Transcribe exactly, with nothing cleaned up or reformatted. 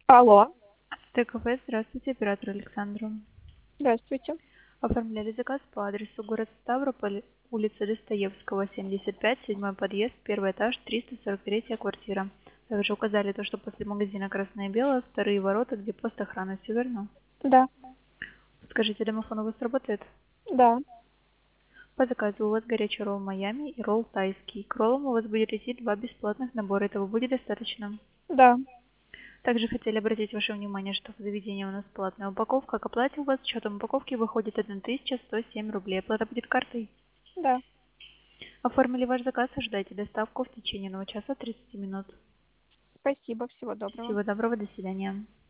Алло, ТКП, здравствуйте, оператор Александру. здравствуйте. Оформляли заказ по адресу город Ставрополь, улица Достоевского, семьдесят пять, седьмой подъезд, первый этаж, триста сорок третья квартира. Также указали то, что после магазина «Красное и белое» вторые ворота, где пост охраны. Все верно? Да, Скажите, домофон у вас работает? да, По заказу у вас горячий ролл Майами и ролл тайский. К роллам у вас будет идти два бесплатных набора. Этого будет достаточно. да. Также хотели обратить ваше внимание, что в заведении у нас платная упаковка. К оплате у вас с учетом упаковки выходит тысяча сто семь рублей. Оплата будет картой. Да. Оформили ваш заказ, ожидайте доставку в течение одного часа тридцати минут. Спасибо, всего доброго. Всего доброго, до свидания.